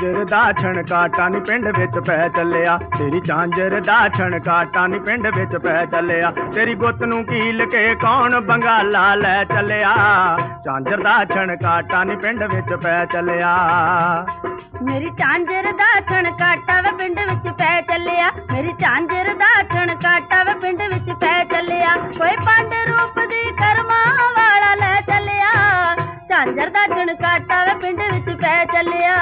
झांझर दा छणकाटा नी पिंड विच पै चलिया, तेरी झांझर दा छणकाटा नी पिंड विच पै चलिया, तेरी गुत्त नूं कील के कौन बंगाला लै चलिया, झांझर दा छणकाटा नी पिंड विच पै चलिया। मेरी झांझर दा छणकाटा वे पिंड विच पै चलिया, मेरी झांझर दा छणकाटा वे पिंड विच पै चलिया, कोई पंड रूप दी कर्मा वाला लै चलिया, झांझर दा छणकाटा वे पिंड विच पै चलिया।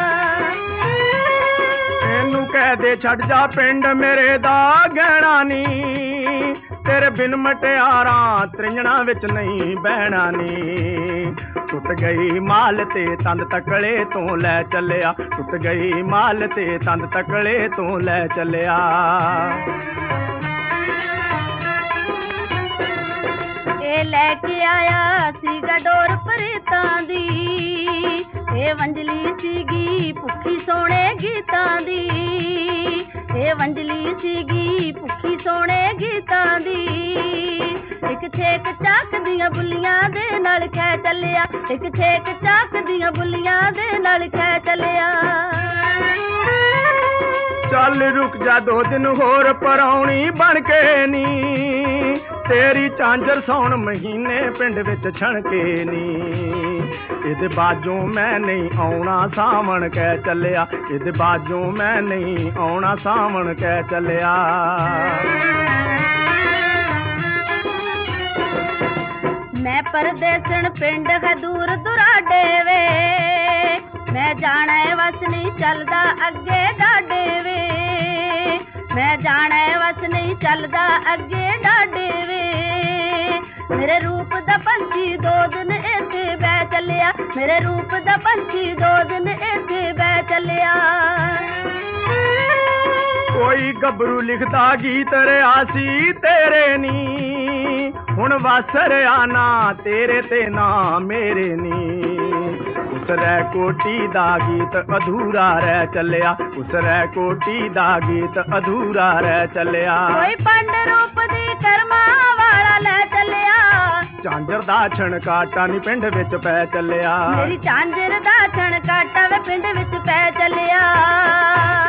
इनू कह दे छड़ जा पिंड मेरे दा गहना नी, तेरे बिन मटियारा त्रिंजणा विच नहीं बहना नी, टुट गई माल ते तंद तकड़े तू लै चलिया, टुट गई माल ते तंद तकड़े तू लै चलिया। ए लैके आया सीगा डोर प्रीतां दी, ए वंजली सीगी भुखी सोने गीतां दी, ए वंजली सीगी भुखी सोने गीतां दी, एक छेक चाक दियां बुलियां दे नाल कै चलिया, एक छेक चाक दियां बुलियां दे नाल कै चलिया। चल रुक जा 2 दिन होर परौनी बन के नी, तेरी झांझर सौण महीने पिंड विच छणके नी, इहदे बाजों मैं नहीं आउणा सावण कै चलिया, इहदे बाजों मैं नहीं आउणा सावण कै चलिया। मैं परदेसण पिंड है दूर दुराडे वे, मैं जाने वस नहीं चलदा अगे डाडे वे, मैं जाने वस नहीं चलदा अगे डाडे वे, मेरे रूप दा पंछी 2 दिन इत्थे बै चलिया, मेरे रूप दा पंछी 2 दिन इत्थे बै चलिया। कोई गबरू लिखदा गीत रियासी तेरे नी, हुण वस रिया ना तेरे ते ना मेरे नी, उसरै कोटी दा गीत अधूरा रह चलिया, उसरै कोटी दा गीत अधूरा रह चलिया। कोई पंड रूप दी कर्मा वाला लै चलिया, झांझर दा छणकाटा नी पिंड विच पै चलिया, मेरी झांझर दा छणकाटा वे पिंड विच पै चलिया।